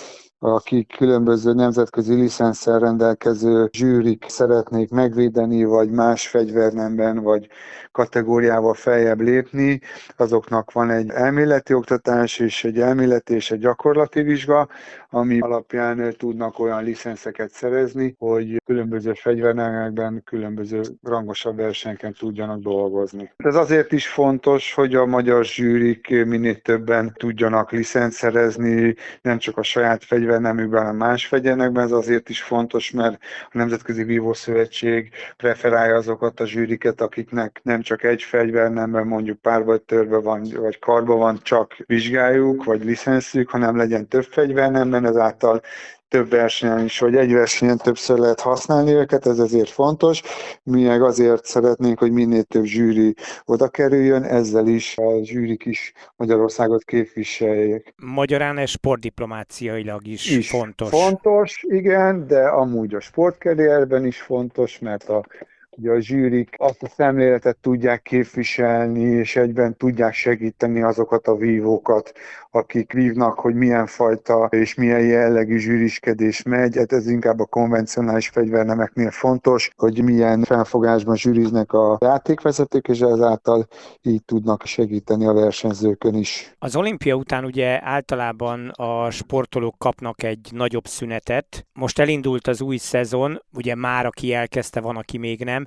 akik különböző nemzetközi licenszel rendelkező zsűrik szeretnék megvédeni, vagy más fegyvernemben, vagy kategóriával feljebb lépni, azoknak van egy elméleti oktatás, és egy elméleti és egy gyakorlati vizsga, ami alapján tudnak olyan licenszeket szerezni, hogy különböző fegyvernemekben, különböző rangosabb versenyeken tudjanak dolgozni. Ez azért is fontos, hogy a magyar zsűrik minél többen tudjanak licenc szerezni, nem csak a saját fegyvernemükben, hanem más fegyvernekben. Ez azért is fontos, mert a Nemzetközi Vívószövetség preferálja azokat a zsűriket, akiknek nem csak egy fegyvernemben, mondjuk pár vagy törbe van, vagy karba van, csak vizsgáljuk, vagy licenszük, hanem legyen több fegyvernemben, ezáltal több versenyen is, vagy egy versenyen többször lehet használni őket, ez ezért fontos. Mi meg azért szeretnénk, hogy minél több zsűri oda kerüljön, ezzel is a zsűrik is Magyarországot képviseljék. Magyarán ez sportdiplomáciailag is fontos. Fontos, igen, de amúgy a sportkarrierben is fontos, mert ugye a zsűrik azt a szemléletet tudják képviselni, és egyben tudják segíteni azokat a vívókat, akik vívnak, hogy milyen fajta és milyen jellegű zsűriskedés megy. Hát ez inkább a konvencionális fegyvernemeknél fontos, hogy milyen felfogásban zsűriznek a játékvezetők, és ezáltal így tudnak segíteni a versenyzőkön is. Az olimpia után ugye általában a sportolók kapnak egy nagyobb szünetet. Most elindult az új szezon, ugye már aki elkezdte, van, aki még nem,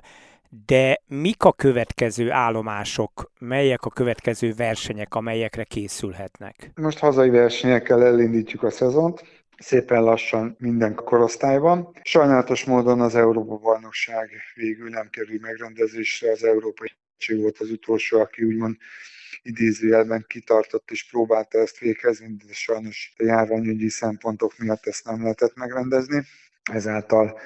de mik a következő állomások, melyek a következő versenyek, amelyekre készülhetnek? Most hazai versenyekkel elindítjuk a szezont, szépen lassan minden korosztályban. Sajnálatos módon az Európa-bajnokság végül nem kerül megrendezésre, az Európai Szövetség volt az utolsó, aki úgymond idézőjelben kitartott és próbálta ezt végezni, de sajnos a járványügyi szempontok miatt ezt nem lehetett megrendezni. Ezáltal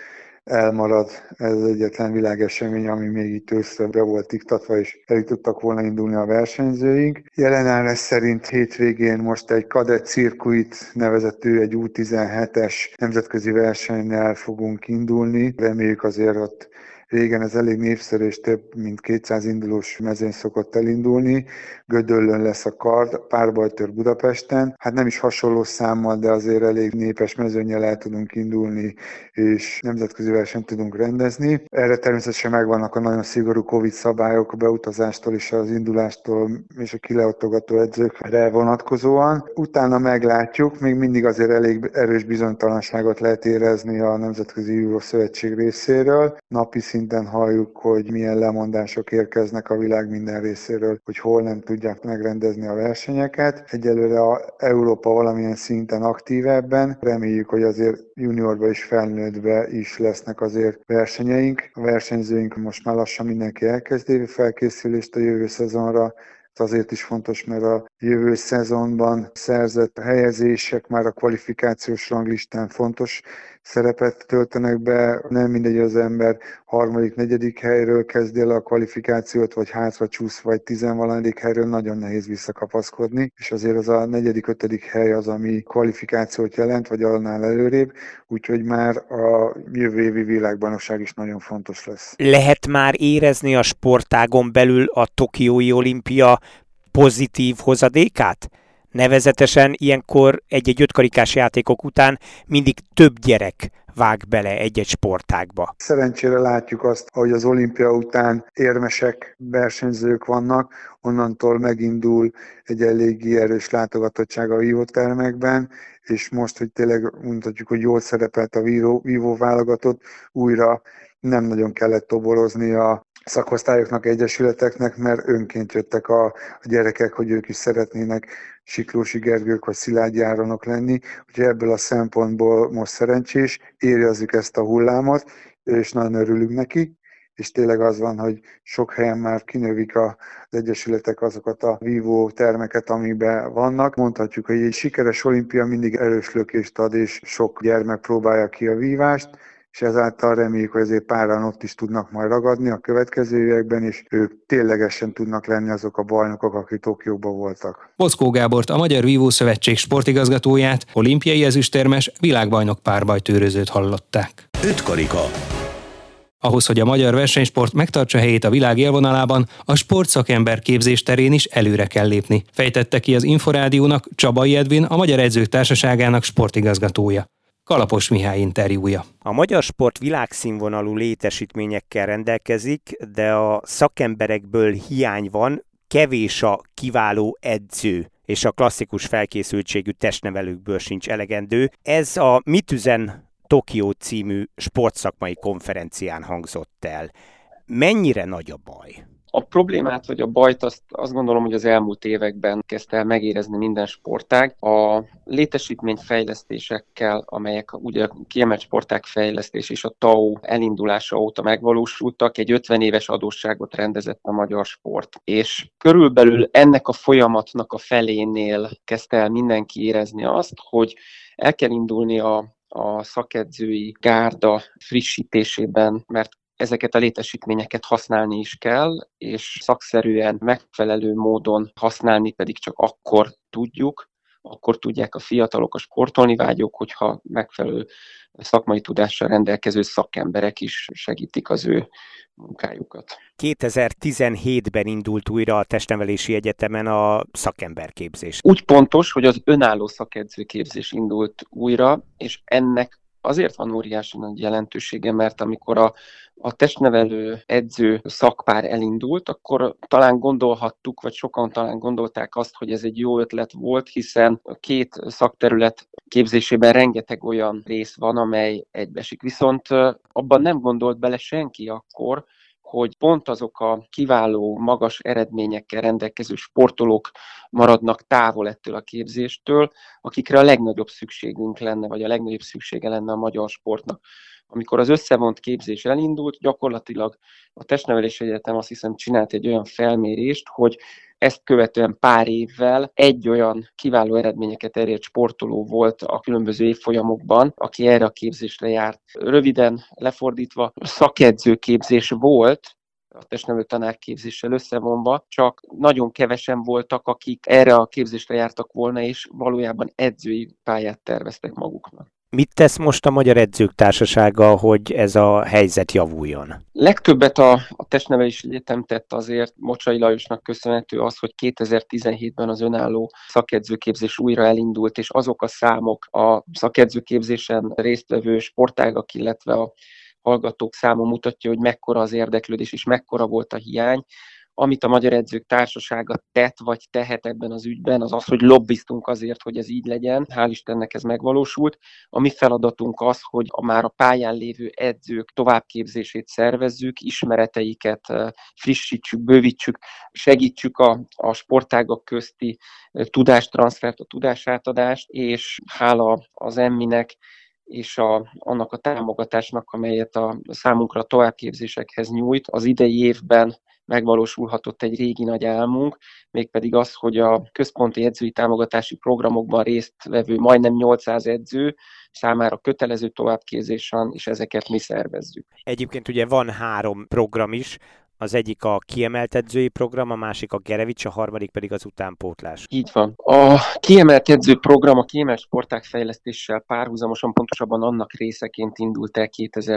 elmarad ez az egyetlen világesemény, ami még itt őszre be volt iktatva, és el tudtak volna indulni a versenyzőink. Jelenállás szerint hétvégén most egy kadett cirkuit nevezetű, egy U17-es nemzetközi versennyel fogunk indulni. Reméljük azért ott régen ez elég népszerű, és több mint 200 indulós mezőny szokott elindulni. Gödöllön lesz a kard, párbajtőr Budapesten. Hát nem is hasonló számmal, de azért elég népes mezőnnyel el tudunk indulni, és nemzetközi versenyt tudunk rendezni. Erre természetesen megvannak a nagyon szigorú Covid szabályok a beutazástól és az indulástól és a kileotogató edzőkre vonatkozóan. Utána meglátjuk, még mindig azért elég erős bizonytalanságot lehet érezni a Nemzetközi Vívó Szövetség részéről. Napi szinten halljuk, hogy milyen lemondások érkeznek a világ minden részéről, hogy hol nem tudják megrendezni a versenyeket. Egyelőre Európa valamilyen szinten aktív ebben. Reméljük, hogy azért juniorba és felnőttbe is lesznek azért versenyeink. A versenyzőink most már lassan mindenki elkezdi felkészülést a jövő szezonra. Ez azért is fontos, mert a jövő szezonban szerzett helyezések már a kvalifikációs ranglistán fontos szerepet töltenek be. Nem mindegy, az ember harmadik, negyedik helyről kezd el a kvalifikációt, vagy hátra csúsz, vagy 10-valadik helyről nagyon nehéz visszakapaszkodni, és azért az a negyedik, ötödik hely az, ami kvalifikációt jelent, vagy annál előrébb, úgyhogy már a jövő évi világbajnokság is nagyon fontos lesz. Lehet már érezni a sportágon belül a Tokiói olimpia pozitív hozadékát? Nevezetesen ilyenkor egy-egy ötkarikás játékok után mindig több gyerek vág bele egy-egy sportágba. Szerencsére látjuk azt, hogy az olimpia után érmesek versenyzők vannak, onnantól megindul egy eléggé erős látogatottság a vívótermekben, és most, hogy tényleg mondhatjuk, hogy jól szerepelt a vívó válogatott, újra nem nagyon kellett toborozni a szakosztályoknak, egyesületeknek, mert önként jöttek a gyerekek, hogy ők is szeretnének Siklósi Gergők vagy Szilágyi Áronok lenni, úgyhogy ebből a szempontból most szerencsés, érezzük ezt a hullámot, és nagyon örülünk neki, és tényleg az van, hogy sok helyen már kinövik az egyesületek azokat a vívó termeket, amiben vannak. Mondhatjuk, hogy egy sikeres olimpia mindig erős lökést ad, és sok gyermek próbálja ki a vívást, és ezáltal reméljük, hogy azért páran ott is tudnak majd ragadni a következő években, és ők ténylegesen tudnak lenni azok a bajnokok, akik Tokióban voltak. Boczkó Gábort, a Magyar Vívó Szövetség sportigazgatóját, olimpiai ezüstérmes, világbajnok párbajtőrözőt hallották. Ötkarika. Ahhoz, hogy a magyar versenysport megtartsa helyét a világ élvonalában, a sportszakember képzés terén is előre kell lépni, fejtette ki az Inforádiónak Csabai Edvin, a Magyar Edzők Társaságának sportigazgatója. Kalapos Mihály interjúja. A magyar sport világszínvonalú létesítményekkel rendelkezik, de a szakemberekből hiány van, kevés a kiváló edző, és a klasszikus felkészültségű testnevelőkből sincs elegendő. Ez a Mit üzen Tokió című sportszakmai konferencián hangzott el. Mennyire nagy a baj? A problémát, vagy a bajt azt gondolom, hogy az elmúlt években kezdte el megérezni minden sportág. A létesítményfejlesztésekkel, amelyek ugye a kiemelt sportág fejlesztés és a TAO elindulása óta megvalósultak, egy 50 éves adósságot rendezett a magyar sport. És körülbelül ennek a folyamatnak a felénél kezdte el mindenki érezni azt, hogy el kell indulni a szakedzői gárda frissítésében, mert ezeket a létesítményeket használni is kell, és szakszerűen, megfelelő módon használni pedig csak akkor tudják a fiatalok, a sportolni vágyók, hogyha megfelelő szakmai tudással rendelkező szakemberek is segítik az ő munkájukat. 2017-ben indult újra a Testnevelési Egyetemen a szakemberképzés. Úgy pontos, hogy az önálló szakedzőképzés indult újra, és ennek azért van óriási nagy jelentősége, mert amikor a testnevelő edző szakpár elindult, akkor talán gondolhattuk, vagy sokan talán gondolták azt, hogy ez egy jó ötlet volt, hiszen a két szakterület képzésében rengeteg olyan rész van, amely egybeesik. Viszont abban nem gondolt bele senki akkor, hogy pont azok a kiváló, magas eredményekkel rendelkező sportolók maradnak távol ettől a képzéstől, akikre a legnagyobb szükségünk lenne, vagy a legnagyobb szüksége lenne a magyar sportnak. Amikor az összevont képzés elindult, gyakorlatilag a Testnevelési Egyetem azt hiszem csinált egy olyan felmérést, hogy Ezt követően pár évvel egy olyan kiváló eredményeket elért sportoló volt a különböző évfolyamokban, aki erre a képzésre járt. Röviden lefordítva, szakedzőképzés volt, a testnevelő tanárképzéssel összevonva, csak nagyon kevesen voltak, akik erre a képzésre jártak volna, és valójában edzői pályát terveztek maguknak. Mit tesz most a Magyar Edzők Társasága, hogy ez a helyzet javuljon? Legtöbbet a Testnevelési Egyetem tett azért Mocsai Lajosnak köszönhető az, hogy 2017-ben az önálló szakedzőképzés újra elindult, és azok a számok a szakedzőképzésen résztvevő sportágak, illetve a hallgatók száma mutatja, hogy mekkora az érdeklődés, és mekkora volt a hiány. Amit a Magyar Edzők Társasága tett, vagy tehet ebben az ügyben, az az, hogy lobbiztunk azért, hogy ez így legyen. Hál' Istennek ez megvalósult. A mi feladatunk az, hogy a már a pályán lévő edzők továbbképzését szervezzük, ismereteiket frissítsük, bővítsük, segítsük a sportágak közti tudástranszfert, a tudásátadást, és hála az EMMI-nek és annak a támogatásnak, amelyet a számunkra továbbképzésekhez nyújt, az idei évben megvalósulhatott egy régi nagy álmunk, mégpedig az, hogy a központi edzői támogatási programokban résztvevő majdnem 800 edző számára kötelező továbbképzés van, és ezeket mi szervezzük. Egyébként ugye van 3 program is, az egyik a kiemelt edzői program, a másik a Gerevics, a harmadik pedig az utánpótlás. Így van. A kiemelt edző program a kiemelt sportág fejlesztéssel párhuzamosan, pontosabban annak részeként indult el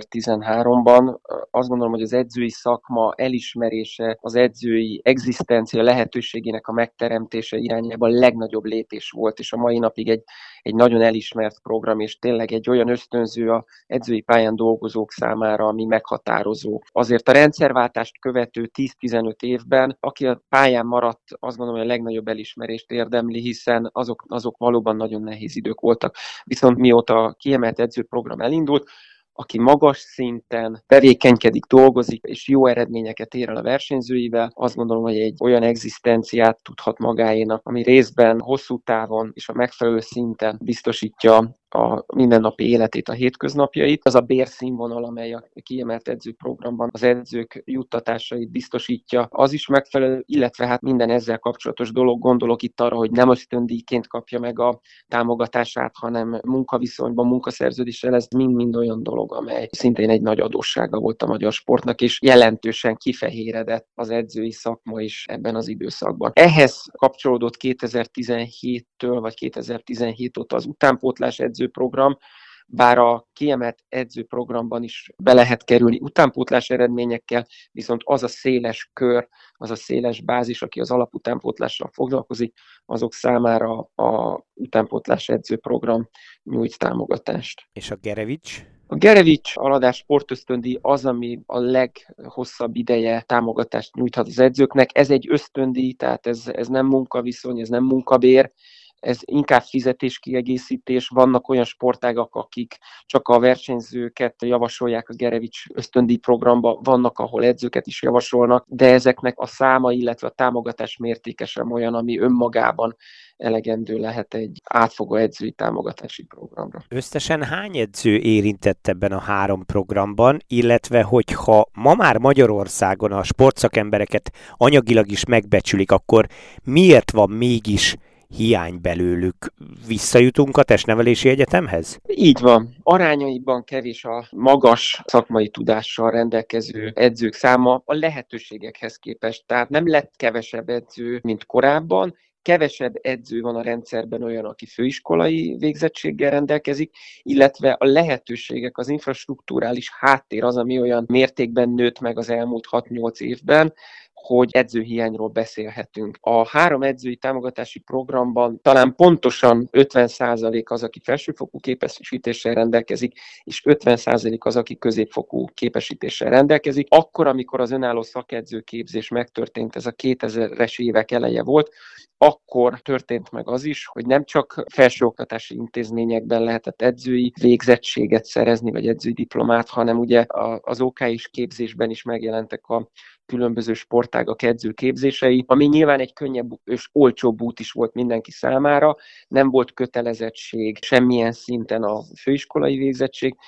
2013-ban. Azt gondolom, hogy az edzői szakma elismerése, az edzői egzisztencia lehetőségének a megteremtése irányában a legnagyobb lépés volt, és a mai napig egy nagyon elismert program, és tényleg egy olyan ösztönző az edzői pályán dolgozók számára, ami meghatározó. Azért a rendszerváltást követő 10-15 évben, aki a pályán maradt, azt gondolom, hogy a legnagyobb elismerést érdemli, hiszen azok valóban nagyon nehéz idők voltak. Viszont mióta a kiemelt edzőprogram elindult, aki magas szinten tevékenykedik, dolgozik, és jó eredményeket ér el a versenyzőivel, azt gondolom, hogy egy olyan egzisztenciát tudhat magáénak, ami részben hosszú távon és a megfelelő szinten biztosítja a mindennapi életét, a hétköznapjait. Az a bérszínvonal, amely a kiemelt edzőprogramban az edzők juttatásait biztosítja, az is megfelelő, illetve hát minden ezzel kapcsolatos dolog, gondolok itt arra, hogy nem ösztöndíjként kapja meg a támogatását, hanem munkaviszonyban, munkaszerződéssel, ez mind-mind olyan dolog, amely szintén egy nagy adóssága volt a magyar sportnak, és jelentősen kifehéredett az edzői szakma is ebben az időszakban. Ehhez kapcsolódott 2017-től vagy 2017 óta az utánpótlás edzőprogram, bár a kiemelt edzőprogramban is be lehet kerülni utánpótlás eredményekkel, viszont az a széles kör, az a széles bázis, aki az alaputánpótlással foglalkozik, azok számára a utánpótlás edzőprogram nyújt támogatást. És a Gerevics? A Gerevics Aladás sportösztöndíj az, ami a leghosszabb ideje támogatást nyújthat az edzőknek. Ez egy ösztöndíj, tehát ez nem munkaviszony, ez nem munkabér, ez inkább fizetéskiegészítés. Vannak olyan sportágak, akik csak a versenyzőket javasolják a Gerevics ösztöndíj programba, vannak, ahol edzőket is javasolnak, de ezeknek a száma, illetve a támogatás mértéke sem olyan, ami önmagában elegendő lehet egy átfogó edzői támogatási programra. Összesen hány edző érintett ebben a 3 programban, illetve hogyha ma már Magyarországon a sportszakembereket anyagilag is megbecsülik, akkor miért van mégis hiány belőlük? Visszajutunk a Testnevelési Egyetemhez? Így van. Arányaiban kevés a magas szakmai tudással rendelkező edzők száma a lehetőségekhez képest. Tehát nem lett kevesebb edző, mint korábban, kevesebb edző van a rendszerben olyan, aki főiskolai végzettséggel rendelkezik, illetve a lehetőségek, az infrastrukturális háttér az, ami olyan mértékben nőtt meg az elmúlt 6-8 évben, hogy edzőhiányról beszélhetünk. A 3 edzői támogatási programban talán pontosan 50% az, aki felsőfokú képesítéssel rendelkezik, és 50% az, aki középfokú képesítéssel rendelkezik. Akkor, amikor az önálló szakedzőképzés megtörtént, ez a 2000-es évek eleje volt, akkor történt meg az is, hogy nem csak felsőoktatási intézményekben lehetett edzői végzettséget szerezni, vagy edzői diplomát, hanem ugye az OK-s képzésben is megjelentek a különböző sportágak edzőképzései, ami nyilván egy könnyebb és olcsóbb út is volt mindenki számára, nem volt kötelezettség semmilyen szinten a főiskolai végzettség,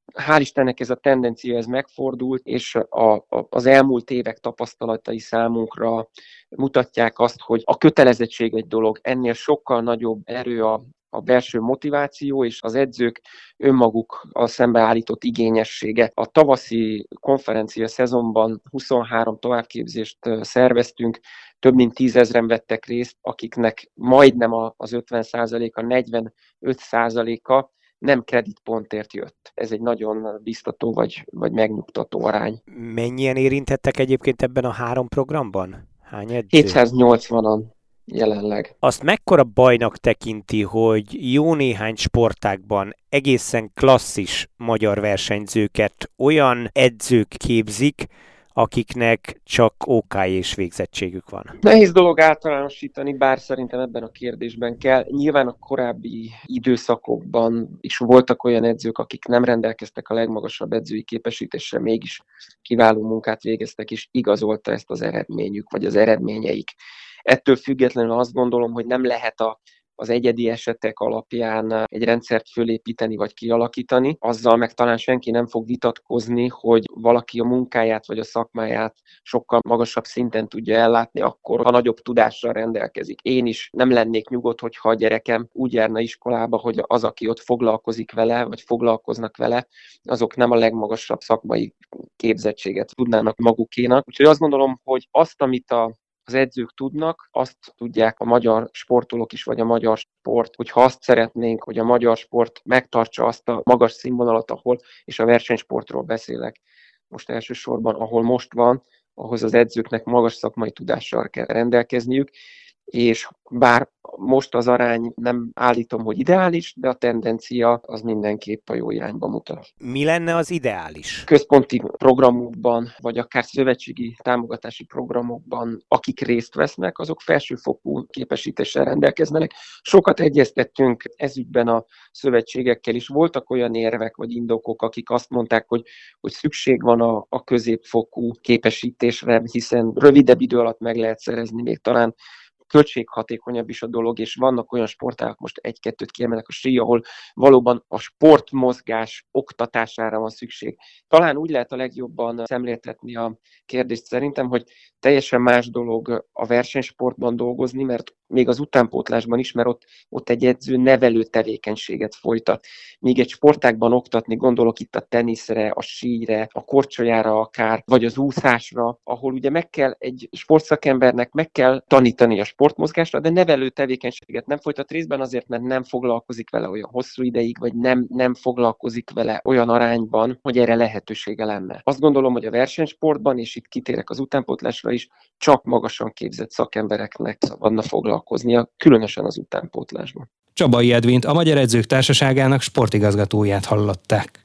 Hál' Istennek ez a tendencia ez megfordult, és az elmúlt évek tapasztalatai számunkra mutatják azt, hogy a kötelezettség egy dolog, ennél sokkal nagyobb erő a belső motiváció és az edzők önmaguk a szembeállított igényessége. A tavaszi konferencia szezonban 23 továbbképzést szerveztünk, több mint 10 000-en vettek részt, akiknek majdnem az 50%-a, 45%-a nem kreditpontért jött. Ez egy nagyon biztató vagy megnyugtató arány. Mennyien érintettek egyébként ebben a 3 programban? Hány edző? 780-an jelenleg. Azt mekkora bajnak tekinti, hogy jó néhány sportágban egészen klasszis magyar versenyzőket olyan edzők képzik, akiknek csak OK és végzettségük van? Nehéz dolog általánosítani, bár szerintem ebben a kérdésben kell. Nyilván a korábbi időszakokban is voltak olyan edzők, akik nem rendelkeztek a legmagasabb edzői képesítéssel, mégis kiváló munkát végeztek, és igazolta ezt az eredményük, vagy az eredményeik. Ettől függetlenül azt gondolom, hogy nem lehet az egyedi esetek alapján egy rendszert fölépíteni vagy kialakítani. Azzal meg talán senki nem fog vitatkozni, hogy valaki a munkáját vagy a szakmáját sokkal magasabb szinten tudja ellátni, akkor ha nagyobb tudással rendelkezik. Én is nem lennék nyugodt, hogyha a gyerekem úgy járna iskolába, hogy az, aki ott foglalkozik vele, vagy foglalkoznak vele, azok nem a legmagasabb szakmai képzettséget tudnának magukénak. Úgyhogy azt gondolom, hogy azt, amit az edzők tudnak, azt tudják a magyar sportolók is, vagy a magyar sport, hogyha azt szeretnénk, hogy a magyar sport megtartsa azt a magas színvonalat, ahol, és a versenysportról beszélek most elsősorban, ahol most van, ahhoz az edzőknek magas szakmai tudással kell rendelkezniük, és bár most az arány nem állítom, hogy ideális, de a tendencia az mindenképp a jó irányba mutat. Mi lenne az ideális? Központi programokban, vagy akár szövetségi támogatási programokban, akik részt vesznek, azok felsőfokú képesítéssel rendelkeznek. Sokat egyeztettünk ezügyben a szövetségekkel is. Voltak olyan érvek vagy indokok, akik azt mondták, hogy szükség van a középfokú képesítésre, hiszen rövidebb idő alatt meg lehet szerezni, még talán költséghatékonyabb is a dolog, és vannak olyan sportágak, most egy-kettőt kiemelek, a sí, ahol valóban a sportmozgás oktatására van szükség. Talán úgy lehet a legjobban szemléltetni a kérdést szerintem, hogy teljesen más dolog a versenysportban dolgozni, mert még az utánpótlásban is, mert ott egy edző nevelő tevékenységet folytat. Míg egy sportágban oktatni, gondolok itt a teniszre, a síre, a korcsolyára akár, vagy az úszásra, ahol ugye egy sportszakembernek meg kell tanítani a sportmozgásra, de nevelő tevékenységet nem folytat, részben azért, mert nem foglalkozik vele olyan hosszú ideig, vagy nem foglalkozik vele olyan arányban, hogy erre lehetősége lenne. Azt gondolom, hogy a versenysportban, és itt kitérek az utánpótlásra is, csak magasan képzett szakembereknek szabadna foglalkoznia, különösen az utánpótlásban. Csabai Edvint, a Magyar Edzők Társaságának sportigazgatóját hallották.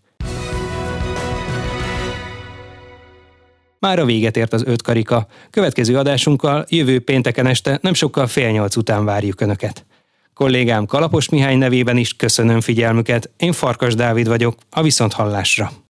Mára véget ért az 5 karika. Következő adásunkkal jövő pénteken este nem sokkal 7:30 után várjuk Önöket. Kollégám Kalapos Mihály nevében is köszönöm figyelmüket, én Farkas Dávid vagyok, a viszonthallásra.